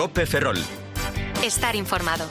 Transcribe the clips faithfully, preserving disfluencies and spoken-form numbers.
COPE Ferrol. Estar informado.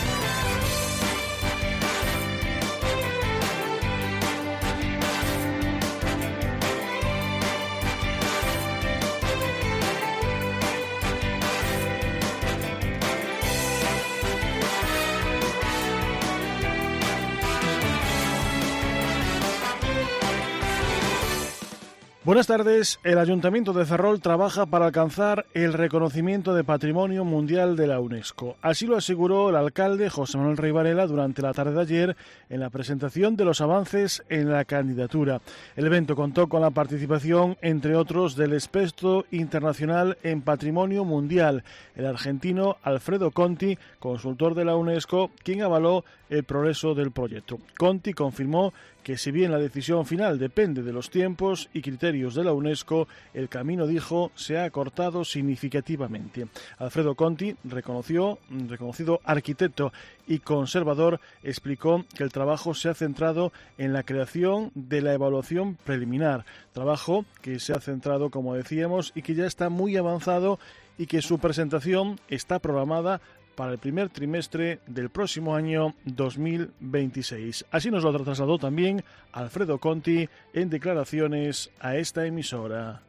Buenas tardes. El Ayuntamiento de Ferrol trabaja para alcanzar el reconocimiento de Patrimonio Mundial de la UNESCO. Así lo aseguró el alcalde José Manuel Rey Varela durante la tarde de ayer en la presentación de los avances en la candidatura. El evento contó con la participación, entre otros, del experto internacional en Patrimonio Mundial, el argentino Alfredo Conti, consultor de la UNESCO, quien avaló el progreso del proyecto. Conti confirmó que si bien la decisión final depende de los tiempos y criterios de la UNESCO, el camino, dijo, se ha acortado significativamente. Alfredo Conti, reconoció, reconocido arquitecto y conservador, explicó que el trabajo se ha centrado en la creación de la evaluación preliminar, trabajo que se ha centrado, como decíamos, y que ya está muy avanzado y que su presentación está programada para el primer trimestre del próximo año dos mil veintiséis. Así nos lo trasladó también Alfredo Conti en declaraciones a esta emisora.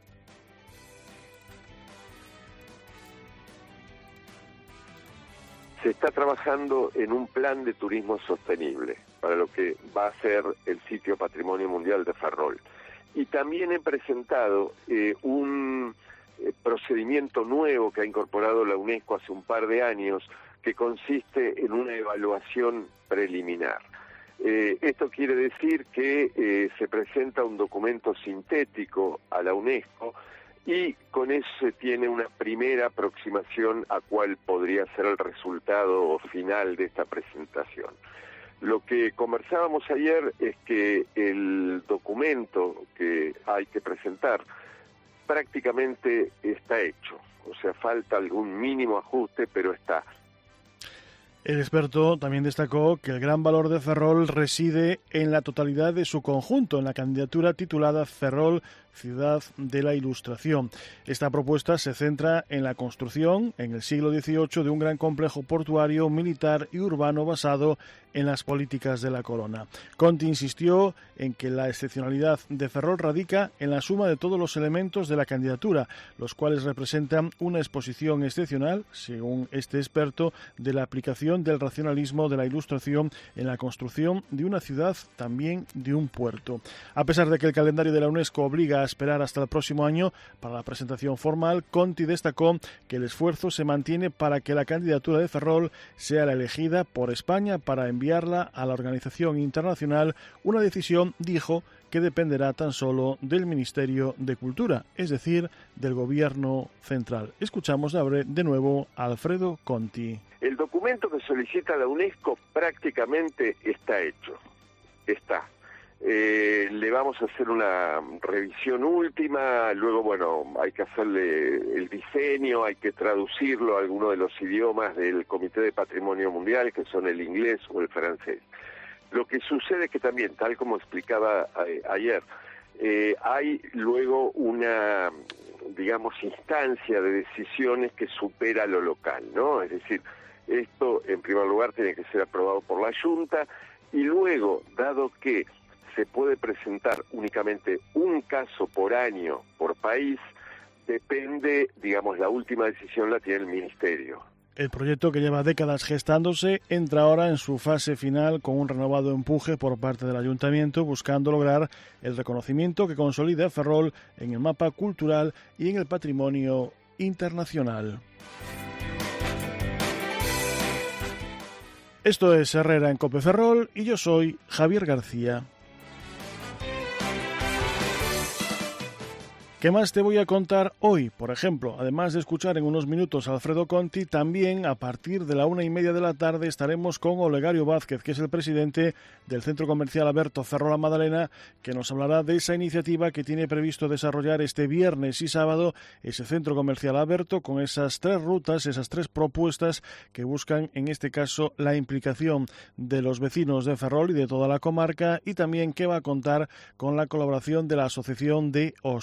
Se está trabajando en un plan de turismo sostenible para lo que va a ser el sitio Patrimonio Mundial de Ferrol. Y también he presentado eh, un procedimiento nuevo que ha incorporado la UNESCO hace un par de años, que consiste en una evaluación preliminar. Eh, esto quiere decir que eh, se presenta un documento sintético a la UNESCO y con eso se tiene una primera aproximación a cuál podría ser el resultado final de esta presentación. Lo que conversábamos ayer es que el documento que hay que presentar prácticamente está hecho, o sea, falta algún mínimo ajuste, pero está. El experto también destacó que el gran valor de Ferrol reside en la totalidad de su conjunto, en la candidatura titulada Ferrol, Ciudad de la Ilustración. Esta propuesta se centra en la construcción, en el siglo dieciocho, de un gran complejo portuario, militar y urbano basado en las políticas de la corona. Conti insistió en que la excepcionalidad de Ferrol radica en la suma de todos los elementos de la candidatura, los cuales representan una exposición excepcional, según este experto, de la aplicación del racionalismo de la Ilustración en la construcción de una ciudad, también de un puerto. A pesar de que el calendario de la UNESCO obliga a esperar hasta el próximo año para la presentación formal, Conti destacó que el esfuerzo se mantiene para que la candidatura de Ferrol sea la elegida por España para enviarla a la organización internacional, una decisión, dijo, que dependerá tan solo del Ministerio de Cultura, es decir, del Gobierno central. Escuchamos de nuevo a Alfredo Conti. El documento que solicita la UNESCO prácticamente está hecho, está. Eh, le vamos a hacer una revisión última, luego, bueno, hay que hacerle el diseño, hay que traducirlo a alguno de los idiomas del Comité de Patrimonio Mundial, que son el inglés o el francés. Lo que sucede es que también, tal como explicaba eh, ayer, eh, hay luego una, digamos, instancia de decisiones que supera lo local, ¿no? Es decir, esto, en primer lugar, tiene que ser aprobado por la Junta, y luego, dado que se puede presentar únicamente un caso por año, por país, depende, digamos, la última decisión la tiene el Ministerio. El proyecto, que lleva décadas gestándose, entra ahora en su fase final con un renovado empuje por parte del Ayuntamiento, buscando lograr el reconocimiento que consolide a Ferrol en el mapa cultural y en el patrimonio internacional. Esto es Herrera en COPE Ferrol y yo soy Javier García. ¿Qué más te voy a contar hoy? Por ejemplo, además de escuchar en unos minutos a Alfredo Conti, también a partir de la una y media de la tarde estaremos con Olegario Vázquez, que es el presidente del Centro Comercial Aberto Ferrol La Madalena, que nos hablará de esa iniciativa que tiene previsto desarrollar este viernes y sábado ese Centro Comercial Aberto, con esas tres rutas, esas tres propuestas que buscan, en este caso, la implicación de los vecinos de Ferrol y de toda la comarca, y también que va a contar con la colaboración de la Asociación de Hostelería.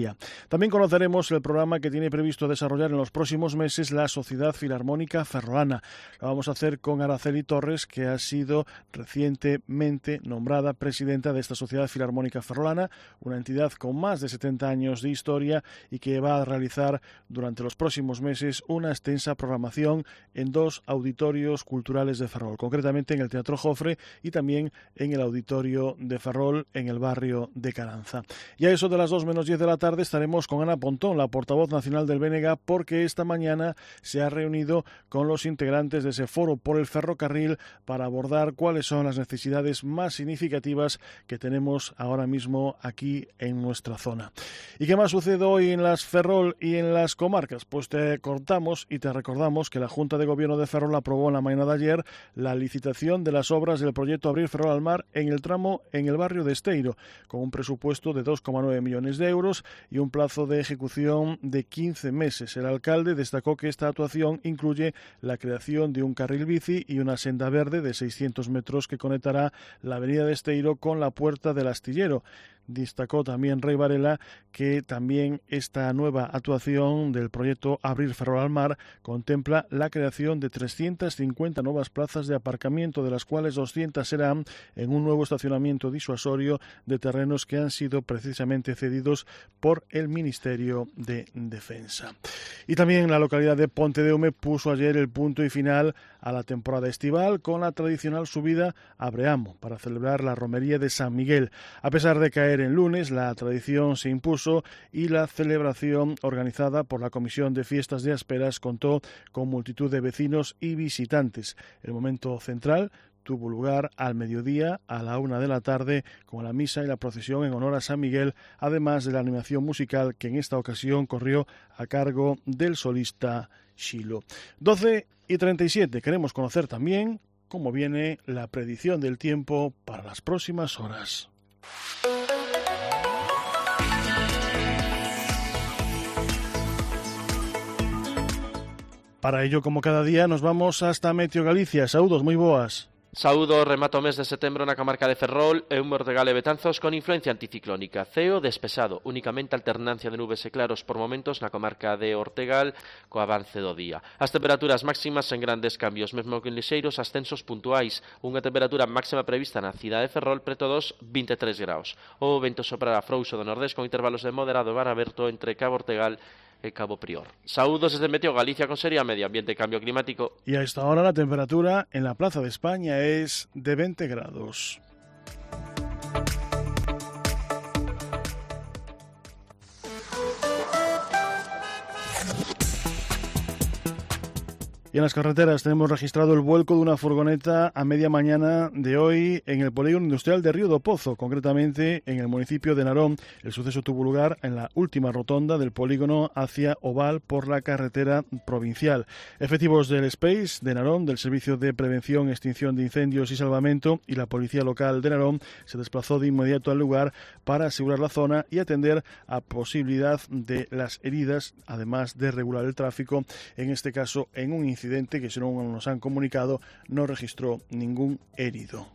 día. También conoceremos el programa que tiene previsto desarrollar en los próximos meses la Sociedad Filarmónica Ferrolana. Lo vamos a hacer con Araceli Torres, que ha sido recientemente nombrada presidenta de esta Sociedad Filarmónica Ferrolana, una entidad con más de setenta años de historia y que va a realizar durante los próximos meses una extensa programación en dos auditorios culturales de Ferrol, concretamente en el Teatro Jofre y también en el Auditorio de Ferrol en el barrio de Caranza. Y a eso de las dos menos diez de la tarde estaremos con Ana Pontón, la portavoz nacional del B N G, porque esta mañana se ha reunido con los integrantes de ese foro por el ferrocarril para abordar cuáles son las necesidades más significativas que tenemos ahora mismo aquí en nuestra zona. ¿Y qué más sucede hoy en las Ferrol y en las comarcas? Pues te contamos y te recordamos que la Junta de Gobierno de Ferrol aprobó en la mañana de ayer la licitación de las obras del proyecto Abrir Ferrol al Mar en el tramo en el barrio de Esteiro, con un presupuesto de dos coma nueve millones de euros y un plazo de ejecución de quince meses. El alcalde destacó que esta actuación incluye la creación de un carril bici y una senda verde de seiscientos metros que conectará la avenida de Esteiro con la Puerta del Astillero. Destacó también Rey Varela que también esta nueva actuación del proyecto Abrir Ferrol al Mar contempla la creación de trescientas cincuenta nuevas plazas de aparcamiento, de las cuales doscientas serán en un nuevo estacionamiento disuasorio de terrenos que han sido precisamente cedidos por el Ministerio de Defensa. Y también la localidad de Pontedeume puso ayer el punto y final a la temporada estival con la tradicional subida a Breamo para celebrar la romería de San Miguel. A pesar de caer en lunes, la tradición se impuso y la celebración organizada por la Comisión de Fiestas de Asperas contó con multitud de vecinos y visitantes. El momento central tuvo lugar al mediodía a la una de la tarde con la misa y la procesión en honor a San Miguel, además de la animación musical que en esta ocasión corrió a cargo del solista Xilo. doce y treinta y siete. Queremos conocer también cómo viene la predicción del tiempo para las próximas horas. Para ello, como cada día, nos vamos hasta Meteo Galicia. Saúdos, moi boas. Saúdo, remato o mes de setembro na comarca de Ferrol e un Mortegal e Betanzos con influencia anticiclónica. Ceo despexado, únicamente alternancia de nubes e claros por momentos na comarca de Ortegal co avance do día. As temperaturas máximas en grandes cambios, mesmo que en lixeiros ascensos puntuais. Unha temperatura máxima prevista na cidade de Ferrol preto dos vinte e tres graus. O vento soprará frouxo do nordés con intervalos de moderado e mar aberto entre Cabo Ortegal e Cabo Prior. Saúdos desde Meteo Galicia con Sería Medio Ambiente e Cambio Climático. Y a esta hora la temperatura en la Plaza de España es de veinte grados. Y en las carreteras tenemos registrado el vuelco de una furgoneta a media mañana de hoy en el polígono industrial de Río do Pozo, concretamente en el municipio de Narón. El suceso tuvo lugar en la última rotonda del polígono hacia Oval por la carretera provincial. Efectivos del Space de Narón, del Servicio de Prevención, Extinción de Incendios y Salvamento y la Policía Local de Narón se desplazó de inmediato al lugar para asegurar la zona y atender a posibilidad de las heridas, además de regular el tráfico, en este caso en un incidente que, según nos han comunicado, no registró ningún herido.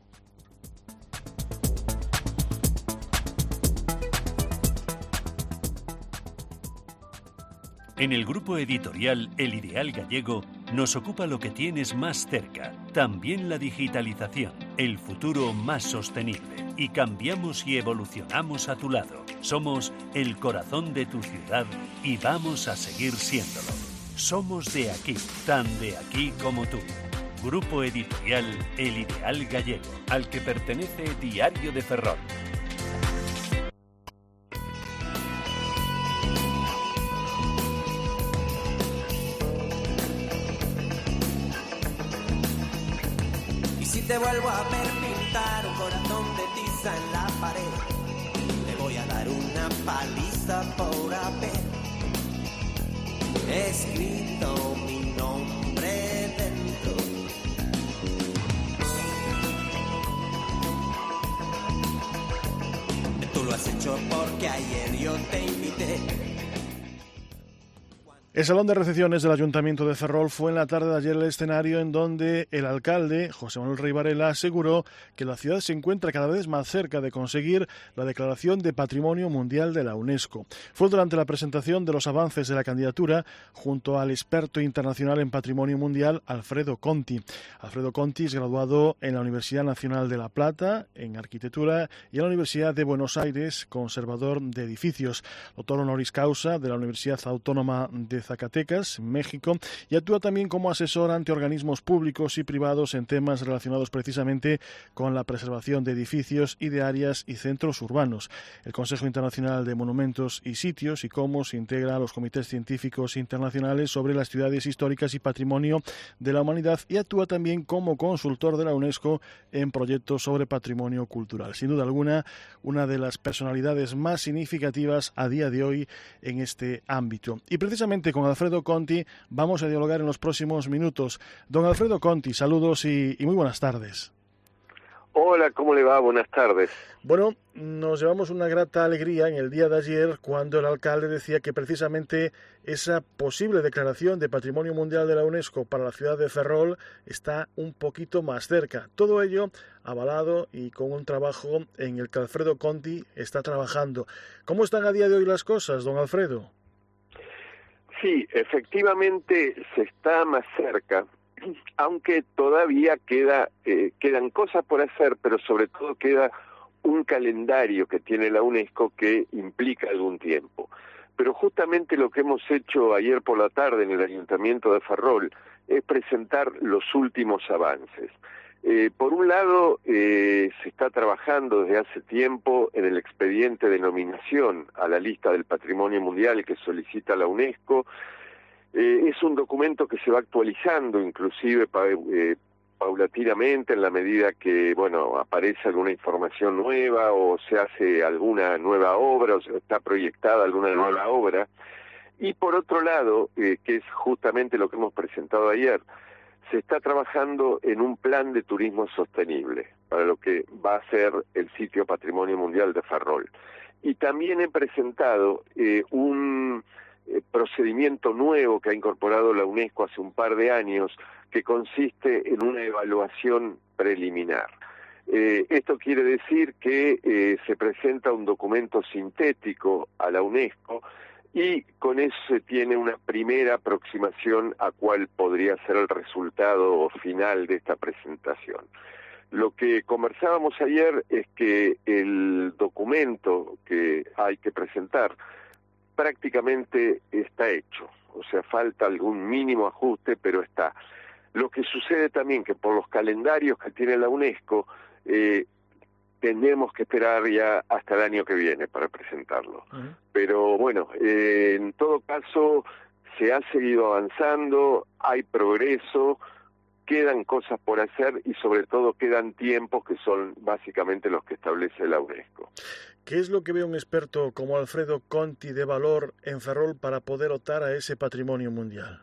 En el grupo editorial El Ideal Gallego nos ocupa lo que tienes más cerca, también la digitalización, el futuro más sostenible, y cambiamos y evolucionamos a tu lado. Somos el corazón de tu ciudad y vamos a seguir siéndolo. Somos de aquí, tan de aquí como tú. Grupo editorial El Ideal Gallego, al que pertenece Diario de Ferrol. Y si te vuelvo a ver pintar un corazón de tiza en la pared, te voy a dar una paliza por haber escrito mi nombre dentro. Tú lo has hecho porque ayer yo te invité. El salón de recepciones del Ayuntamiento de Ferrol fue en la tarde de ayer el escenario en donde el alcalde, José Manuel Rey Varela, aseguró que la ciudad se encuentra cada vez más cerca de conseguir la declaración de Patrimonio Mundial de la UNESCO. Fue durante la presentación de los avances de la candidatura junto al experto internacional en Patrimonio Mundial, Alfredo Conti. Alfredo Conti es graduado en la Universidad Nacional de La Plata, en Arquitectura, y en la Universidad de Buenos Aires, conservador de edificios, doctor honoris causa de la Universidad Autónoma de Zacatecas, México, y actúa también como asesor ante organismos públicos y privados en temas relacionados precisamente con la preservación de edificios y de áreas y centros urbanos, el Consejo Internacional de Monumentos y Sitios y cómo se integra a los comités científicos internacionales sobre las ciudades históricas y patrimonio de la humanidad, y actúa también como consultor de la UNESCO en proyectos sobre patrimonio cultural. Sin duda alguna, una de las personalidades más significativas a día de hoy en este ámbito. Y precisamente con Alfredo Conti vamos a dialogar en los próximos minutos. Don Alfredo Conti, saludos y, y muy buenas tardes. Hola, ¿cómo le va? Buenas tardes. Bueno, nos llevamos una grata alegría en el día de ayer cuando el alcalde decía que precisamente esa posible declaración de Patrimonio Mundial de la UNESCO para la ciudad de Ferrol está un poquito más cerca. Todo ello avalado y con un trabajo en el que Alfredo Conti está trabajando. ¿Cómo están a día de hoy las cosas, don Alfredo? Sí, efectivamente se está más cerca, aunque todavía queda eh, quedan cosas por hacer, pero sobre todo queda un calendario que tiene la UNESCO que implica algún tiempo. Pero justamente lo que hemos hecho ayer por la tarde en el Ayuntamiento de Ferrol es presentar los últimos avances. Eh, por un lado, eh, se está trabajando desde hace tiempo en el expediente de nominación a la lista del Patrimonio Mundial que solicita la UNESCO. Eh, es un documento que se va actualizando, inclusive pa, eh, paulatinamente, en la medida que, bueno, aparece alguna información nueva o se hace alguna nueva obra o se está proyectada alguna nueva obra. Y por otro lado, eh, que es justamente lo que hemos presentado ayer, se está trabajando en un plan de turismo sostenible para lo que va a ser el sitio Patrimonio Mundial de Ferrol. Y también he presentado eh, un eh, procedimiento nuevo que ha incorporado la UNESCO hace un par de años, que consiste en una evaluación preliminar. Eh, esto quiere decir que eh, se presenta un documento sintético a la UNESCO y con eso se tiene una primera aproximación a cuál podría ser el resultado final de esta presentación. Lo que conversábamos ayer es que el documento que hay que presentar prácticamente está hecho, o sea, falta algún mínimo ajuste, pero está. Lo que sucede también que por los calendarios que tiene la UNESCO, eh, tenemos que esperar ya hasta el año que viene para presentarlo. Uh-huh. Pero bueno, eh, en todo caso se ha seguido avanzando, hay progreso, quedan cosas por hacer y sobre todo quedan tiempos que son básicamente los que establece la UNESCO. ¿Qué es lo que ve un experto como Alfredo Conti de valor en Ferrol para poder optar a ese patrimonio mundial?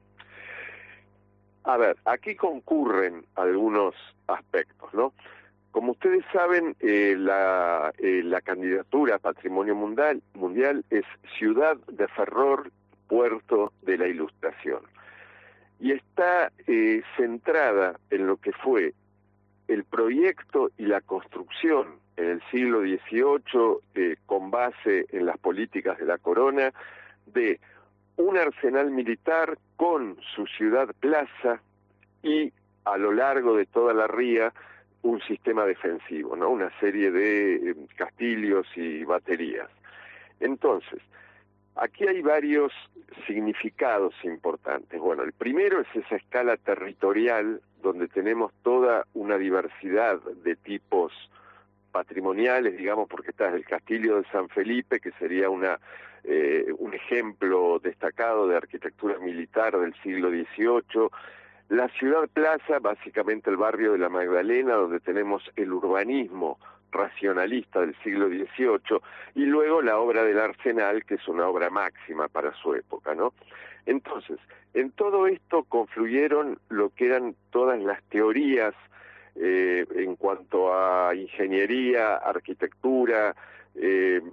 A ver, aquí concurren algunos aspectos, ¿no? Como ustedes saben, eh, la, eh, la candidatura a Patrimonio Mundial, mundial es Ciudad de Ferrol, Puerto de la Ilustración. Y está eh, centrada en lo que fue el proyecto y la construcción en el siglo dieciocho, eh, con base en las políticas de la corona, de un arsenal militar con su ciudad plaza y a lo largo de toda la ría un sistema defensivo, ¿no? Una serie de eh, castillos y baterías. Entonces, aquí hay varios significados importantes. Bueno, el primero es esa escala territorial donde tenemos toda una diversidad de tipos patrimoniales, digamos, porque está el Castillo de San Felipe, que sería una eh, un ejemplo destacado de arquitectura militar del siglo dieciocho, la Ciudad Plaza, básicamente el barrio de la Magdalena, donde tenemos el urbanismo racionalista del siglo dieciocho, y luego la obra del Arsenal, que es una obra máxima para su época, ¿no? Entonces, en todo esto confluyeron lo que eran todas las teorías eh, en cuanto a ingeniería, arquitectura, eh,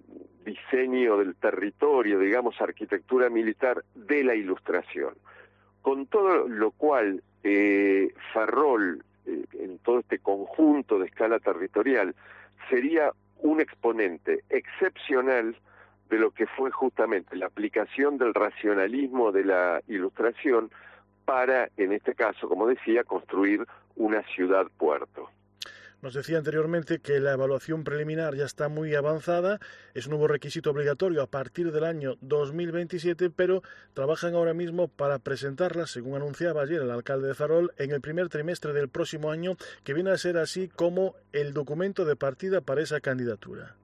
diseño del territorio, digamos, arquitectura militar de la Ilustración. Con todo lo cual, eh, Ferrol, eh, en todo este conjunto de escala territorial, sería un exponente excepcional de lo que fue justamente la aplicación del racionalismo de la Ilustración para, en este caso, como decía, construir una ciudad-puerto. Nos decía anteriormente que la evaluación preliminar ya está muy avanzada, es un nuevo requisito obligatorio a partir del año dos mil veintisiete, pero trabajan ahora mismo para presentarla, según anunciaba ayer el alcalde de Ferrol, en el primer trimestre del próximo año, que viene a ser así como el documento de partida para esa candidatura.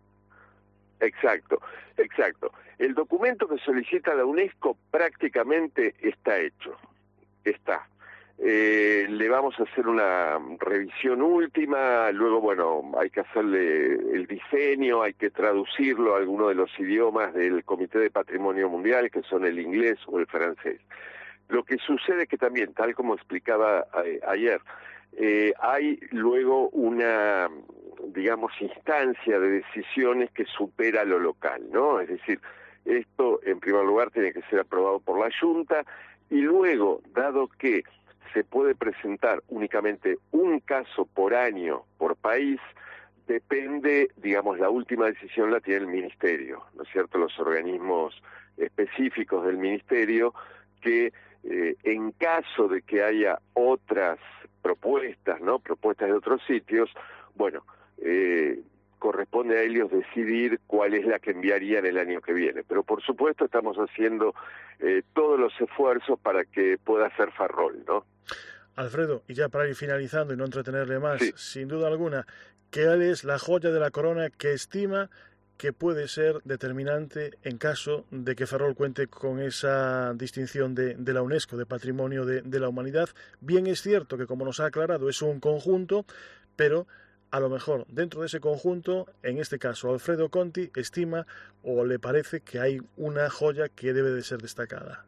Exacto, exacto. El documento que solicita la UNESCO prácticamente está hecho, está. Eh, le vamos a hacer una revisión última, luego, bueno, hay que hacerle el diseño, hay que traducirlo a alguno de los idiomas del Comité de Patrimonio Mundial, que son el inglés o el francés. Lo que sucede es que también, tal como explicaba eh, ayer, eh, hay luego una, digamos, instancia de decisiones que supera lo local, ¿no? Es decir, esto, en primer lugar, tiene que ser aprobado por la Junta, y luego, dado que se puede presentar únicamente un caso por año, por país, depende, digamos, la última decisión la tiene el Ministerio, ¿no es cierto?, los organismos específicos del Ministerio, que eh, en caso de que haya otras propuestas, ¿no?, propuestas de otros sitios, bueno, eh, corresponde a ellos decidir cuál es la que enviarían el año que viene. Pero por supuesto estamos haciendo eh, todos los esfuerzos para que pueda ser Ferrol, ¿no? Alfredo, y ya para ir finalizando y no entretenerle más, sí. sin duda alguna, ¿cuál es la joya de la corona que estima que puede ser determinante en caso de que Ferrol cuente con esa distinción de, de la UNESCO, de Patrimonio de, de la Humanidad? Bien es cierto que, como nos ha aclarado, es un conjunto, pero a lo mejor dentro de ese conjunto, en este caso Alfredo Conti estima o le parece que hay una joya que debe de ser destacada.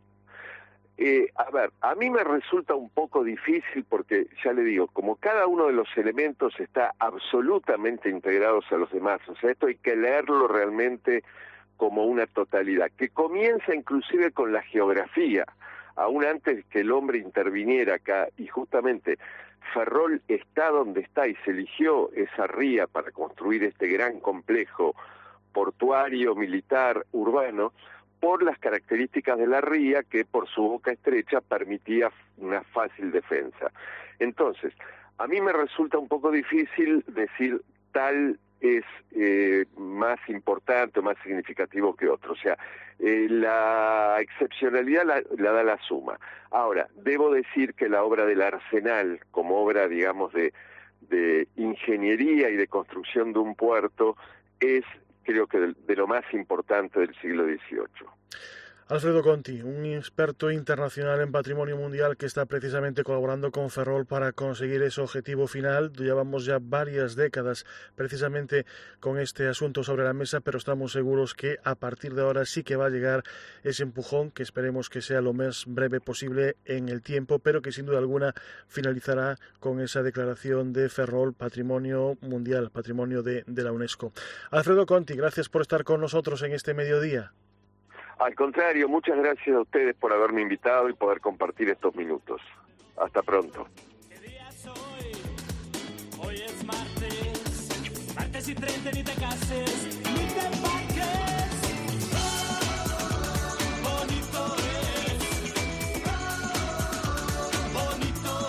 Eh, a ver, a mí me resulta un poco difícil porque, ya le digo, como cada uno de los elementos está absolutamente integrados a los demás, o sea, esto hay que leerlo realmente como una totalidad, que comienza inclusive con la geografía, aún antes que el hombre interviniera acá, y justamente Ferrol está donde está y se eligió esa ría para construir este gran complejo portuario, militar, urbano, por las características de la ría que por su boca estrecha permitía una fácil defensa. Entonces, a mí me resulta un poco difícil decir tal es eh, más importante o más significativo que otro. O sea, eh, la excepcionalidad la, la da la suma. Ahora, debo decir que la obra del Arsenal, como obra, digamos, de, de ingeniería y de construcción de un puerto, es, creo que, de, de lo más importante del siglo dieciocho. Alfredo Conti, un experto internacional en patrimonio mundial que está precisamente colaborando con Ferrol para conseguir ese objetivo final. Llevamos ya varias décadas precisamente con este asunto sobre la mesa, pero estamos seguros que a partir de ahora sí que va a llegar ese empujón, que esperemos que sea lo más breve posible en el tiempo, pero que sin duda alguna finalizará con esa declaración de Ferrol Patrimonio Mundial, Patrimonio de, de la UNESCO. Alfredo Conti, gracias por estar con nosotros en este mediodía. Al contrario, muchas gracias a ustedes por haberme invitado y poder compartir estos minutos. Hasta pronto. ¿Qué día es hoy? Hoy es martes. Martes y treinta, ni te cases, ni te embarques. Bonito es. Bonito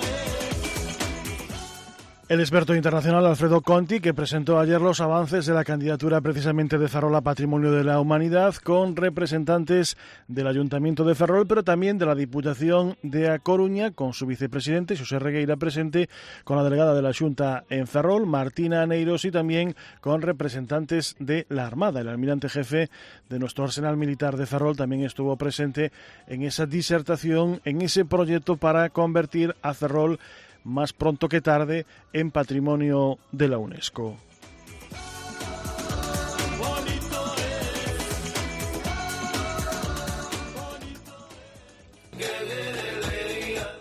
es. El experto internacional Alfredo Conti, que presentó ayer los avances de la candidatura precisamente de Ferrol a Patrimonio de la Humanidad, con representantes del Ayuntamiento de Ferrol, pero también de la Diputación de A Coruña, con su vicepresidente, Xosé Regueira, presente, con la delegada de la Xunta en Ferrol, Martina Aneiros, y también con representantes de la Armada. El almirante jefe de nuestro arsenal militar de Ferrol también estuvo presente en esa disertación, en ese proyecto para convertir a Ferrol más pronto que tarde en Patrimonio de la UNESCO.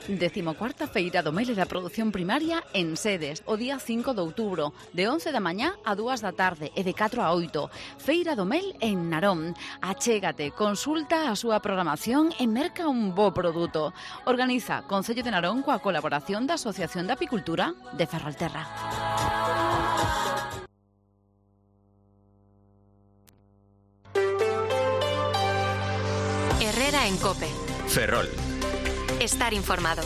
Decimocuarta Feira do Mel e da Produción Primaria en Sedes, o día cinco de outubro, de once da mañá a dúas da tarde e de catro a oito. Feira do Mel en Narón. Achégate, consulta a súa programación e merca un bo produto. Organiza Concello de Narón coa colaboración da Asociación de Apicultura de Ferrolterra. Herrera en COPE. Ferrol. Estar informado.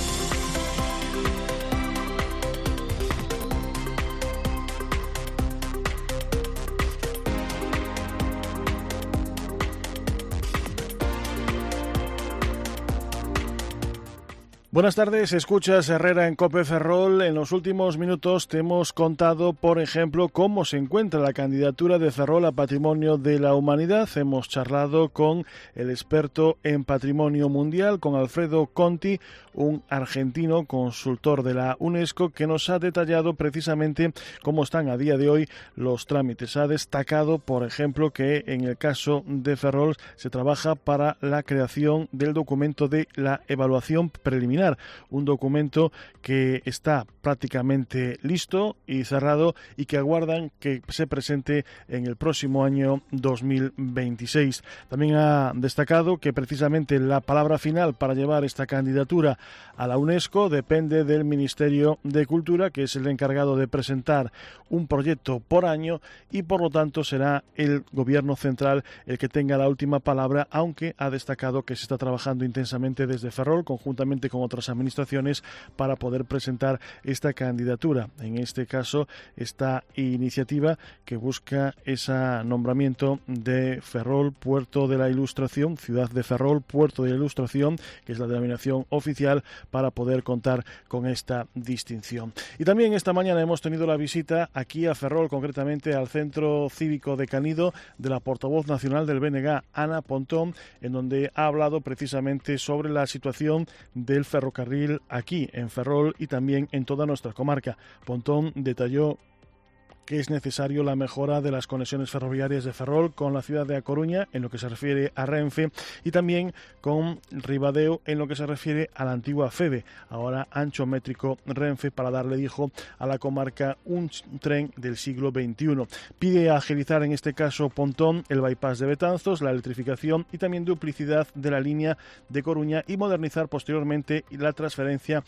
Buenas tardes, escuchas Herrera en COPE Ferrol. En los últimos minutos te hemos contado, por ejemplo, cómo se encuentra la candidatura de Ferrol a Patrimonio de la Humanidad. Hemos charlado con el experto en Patrimonio Mundial, con Alfredo Conti, un argentino consultor de la UNESCO, que nos ha detallado precisamente cómo están a día de hoy los trámites. Ha destacado, por ejemplo, que en el caso de Ferrol se trabaja para la creación del documento de la evaluación preliminar. Un documento que está prácticamente listo y cerrado y que aguardan que se presente en el próximo año dos mil veintiséis. También ha destacado que precisamente la palabra final para llevar esta candidatura a la UNESCO depende del Ministerio de Cultura, que es el encargado de presentar un proyecto por año, y por lo tanto será el Gobierno central el que tenga la última palabra, aunque ha destacado que se está trabajando intensamente desde Ferrol, conjuntamente con otras administraciones, para poder presentar esta candidatura. En este caso, esta iniciativa que busca ese nombramiento de Ferrol Puerto de la Ilustración, ciudad de Ferrol Puerto de la Ilustración, que es la denominación oficial, para poder contar con esta distinción. Y también esta mañana hemos tenido la visita aquí a Ferrol, concretamente al Centro Cívico de Canido, de la portavoz nacional del B N G, Ana Pontón, en donde ha hablado precisamente sobre la situación del ferrocarril aquí en Ferrol y también en toda nuestra comarca. Pontón detalló que es necesario la mejora de las conexiones ferroviarias de Ferrol con la ciudad de A Coruña en lo que se refiere a Renfe, y también con Ribadeo en lo que se refiere a la antigua FEVE, ahora ancho métrico Renfe, para darle, dijo, a la comarca un tren del siglo veintiuno. Pide agilizar en este caso Pontón el bypass de Betanzos, la electrificación y también duplicidad de la línea de Coruña, y modernizar posteriormente la transferencia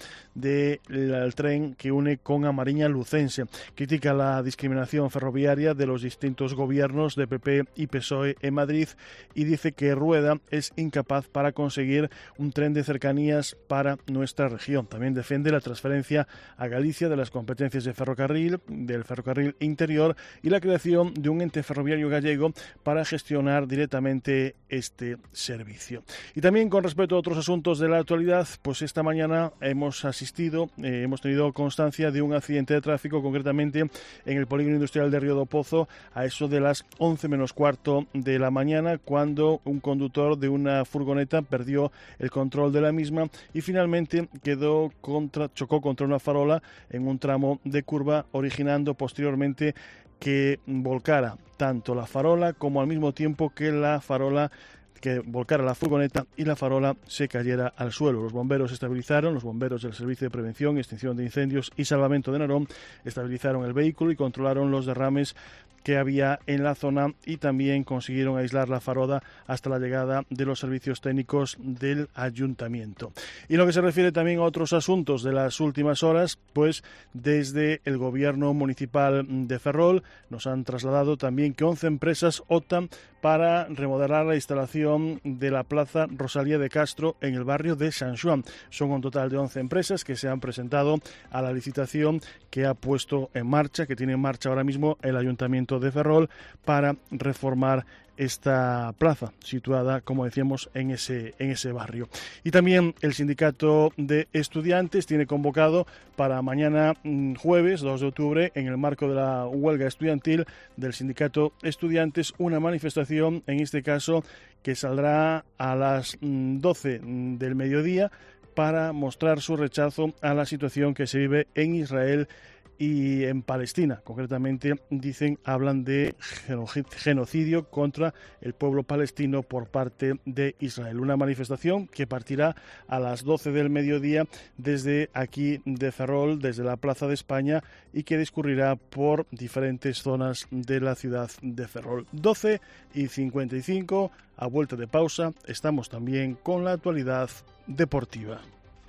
del tren que une con a Mariña Lucense. Critica la discriminación discriminación ferroviaria de los distintos gobiernos de P P y P S O E en Madrid, y dice que Rueda es incapaz para conseguir un tren de cercanías para nuestra región. También defiende la transferencia a Galicia de las competencias de ferrocarril, del ferrocarril interior, y la creación de un ente ferroviario gallego para gestionar directamente este servicio. Y también con respecto a otros asuntos de la actualidad, pues esta mañana hemos asistido, eh, hemos tenido constancia de un accidente de tráfico, concretamente en el polígono industrial de Río do Pozo, a eso de las once menos cuarto de la mañana, cuando un conductor de una furgoneta perdió el control de la misma y finalmente quedó contra, chocó contra una farola en un tramo de curva, originando posteriormente que volcara tanto la farola como al mismo tiempo que la farola que volcara la furgoneta y la farola se cayera al suelo. Los bomberos estabilizaron, los bomberos del Servicio de Prevención y Extinción de Incendios y Salvamento de Narón estabilizaron el vehículo y controlaron los derrames que había en la zona, y también consiguieron aislar la farola hasta la llegada de los servicios técnicos del ayuntamiento. Y en lo que se refiere también a otros asuntos de las últimas horas, pues desde el gobierno municipal de Ferrol nos han trasladado también que once empresas optan para remodelar la instalación de la Plaza Rosalía de Castro en el barrio de San Xoán. Son un total de once empresas que se han presentado a la licitación que ha puesto en marcha, que tiene en marcha ahora mismo el ayuntamiento de Ferrol, para reformar esta plaza situada, como decíamos, en ese, en ese barrio. Y también el sindicato de estudiantes tiene convocado para mañana jueves dos de octubre, en el marco de la huelga estudiantil del sindicato estudiantes, una manifestación, en este caso, que saldrá a las doce del mediodía para mostrar su rechazo a la situación que se vive en Israel y en Palestina. Concretamente, dicen, hablan de genocidio contra el pueblo palestino por parte de Israel. Una manifestación que partirá a las doce del mediodía desde aquí de Ferrol, desde la Plaza de España, y que discurrirá por diferentes zonas de la ciudad de Ferrol. doce y cincuenta y cinco, a vuelta de pausa, estamos también con la actualidad deportiva.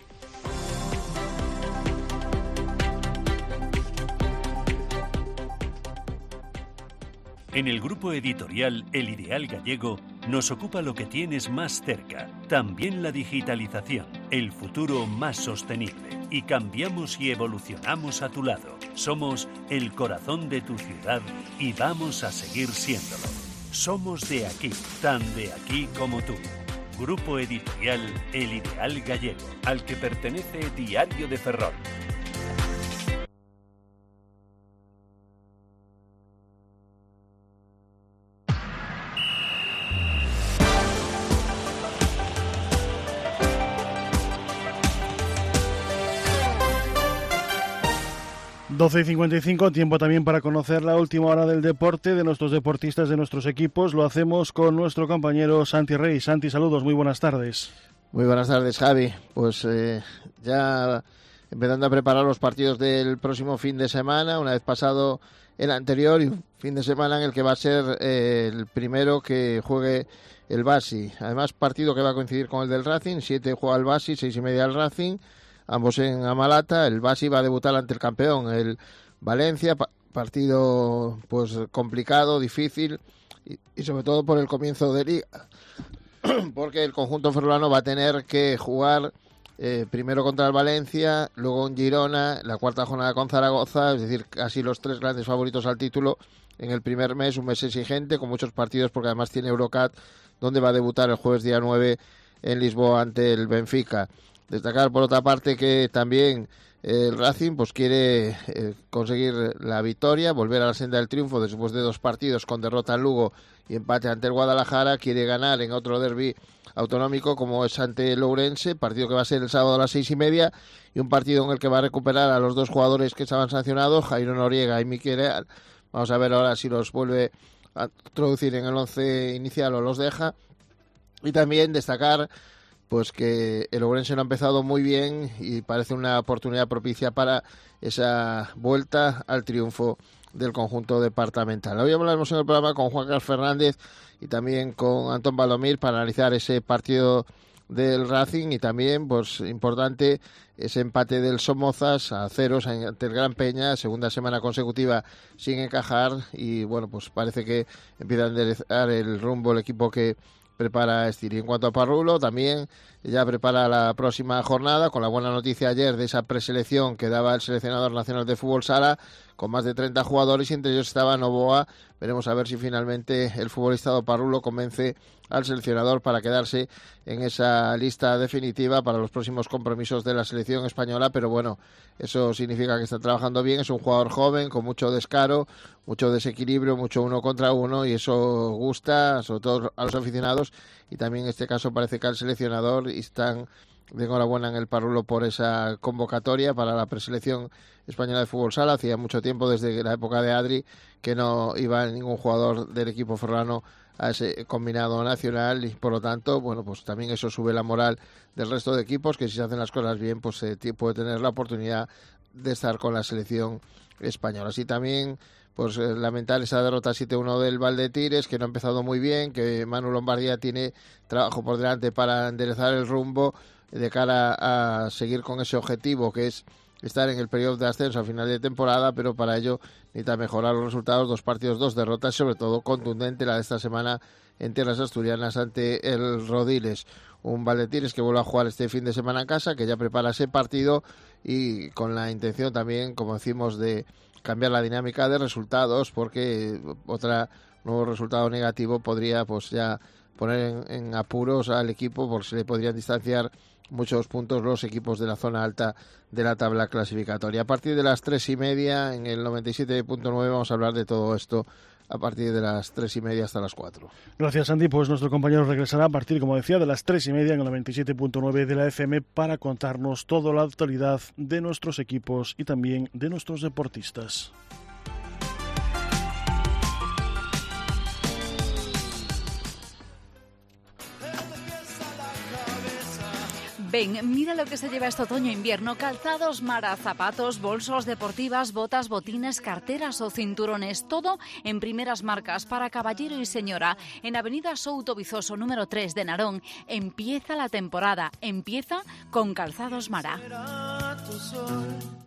En el grupo editorial El Ideal Gallego nos ocupa lo que tienes más cerca, también la digitalización, el futuro más sostenible. Y cambiamos y evolucionamos a tu lado. Somos el corazón de tu ciudad y vamos a seguir siéndolo. Somos de aquí, tan de aquí como tú. Grupo editorial El Ideal Gallego, al que pertenece Diario de Ferrol. doce y cincuenta y cinco, tiempo también para conocer la última hora del deporte de nuestros deportistas, de nuestros equipos. Lo hacemos con nuestro compañero Santi Rey. Santi, saludos, muy buenas tardes. Muy buenas tardes, Javi. Pues eh, ya empezando a preparar los partidos del próximo fin de semana, una vez pasado el anterior, y un fin de semana en el que va a ser eh, el primero que juegue el Basi. Además, partido que va a coincidir con el del Racing, siete juega el Basi, seis y media el Racing, ambos en Amalata. El Basi va a debutar ante el campeón, el Valencia, pa- partido pues complicado, difícil y, y sobre todo por el comienzo de liga, porque el conjunto ferrolano va a tener que jugar eh, primero contra el Valencia, luego en Girona, la cuarta jornada con Zaragoza, es decir, casi los tres grandes favoritos al título en el primer mes, un mes exigente con muchos partidos porque además tiene Eurocup, donde va a debutar el jueves día nueve en Lisboa ante el Benfica. Destacar por otra parte que también eh, el Racing pues quiere eh, conseguir la victoria, volver a la senda del triunfo después de dos partidos con derrota en Lugo y empate ante el Guadalajara. Quiere ganar en otro derbi autonómico como es ante el Ourense, partido que va a ser el sábado a las seis y media, y un partido en el que va a recuperar a los dos jugadores que estaban sancionados, Jairo Noriega y Miquel Leal. Vamos a ver ahora si los vuelve a introducir en el once inicial o los deja. Y también destacar pues que el Ourense no ha empezado muy bien y parece una oportunidad propicia para esa vuelta al triunfo del conjunto departamental. Hoy hablaremos en el programa con Juan Carlos Fernández y también con Antón Baldomir para analizar ese partido del Racing y también, pues importante, ese empate del Somozas a ceros ante el Gran Peña, segunda semana consecutiva sin encajar, y bueno, pues parece que empieza a enderezar el rumbo el equipo que prepara Estir. Y en cuanto a Parrulo, también ya prepara la próxima jornada, con la buena noticia ayer de esa preselección que daba el seleccionador nacional de fútbol sala, con más de treinta jugadores, y entre ellos estaba Novoa. Veremos a ver si finalmente el futbolista Parrulo convence al seleccionador para quedarse en esa lista definitiva para los próximos compromisos de la selección española, pero bueno, eso significa que está trabajando bien. Es un jugador joven, con mucho descaro, mucho desequilibrio, mucho uno contra uno, y eso gusta, sobre todo a los aficionados, y también en este caso parece que al seleccionador, y están de enhorabuena en el Parrulo por esa convocatoria para la preselección española de fútbol sala. Hacía mucho tiempo, desde la época de Adri, que no iba ningún jugador del equipo ferrolano a ese combinado nacional, y por lo tanto, bueno, pues también eso sube la moral del resto de equipos, que si se hacen las cosas bien, pues se eh, puede tener la oportunidad de estar con la selección española. Así también, pues eh, lamentar esa derrota siete uno del Valdetires, que no ha empezado muy bien, que Manu Lombardía tiene trabajo por delante para enderezar el rumbo de cara a seguir con ese objetivo que es estar en el periodo de ascenso a final de temporada, pero para ello necesita mejorar los resultados. Dos partidos, dos derrotas, sobre todo contundente la de esta semana en tierras asturianas ante el Rodiles. Un Valdetires que vuelve a jugar este fin de semana en casa, que ya prepara ese partido, y con la intención también, como decimos, de cambiar la dinámica de resultados, porque otro nuevo resultado negativo podría pues ya poner en, en apuros al equipo, porque se le podrían distanciar muchos puntos los equipos de la zona alta de la tabla clasificatoria. A partir de las tres y media, en el noventa y siete punto nueve, vamos a hablar de todo esto a partir de las tres y media hasta las cuatro. Gracias, Andy. Pues nuestro compañero regresará a partir, como decía, de las tres y media en el noventa y siete punto nueve de la F M para contarnos toda la actualidad de nuestros equipos y también de nuestros deportistas. Ven, mira lo que se lleva este otoño-invierno: calzados Mara, zapatos, bolsos, deportivas, botas, botines, carteras o cinturones, todo en primeras marcas para caballero y señora. En Avenida Souto Vizoso, número tres de Narón, empieza la temporada, empieza con Calzados Mara.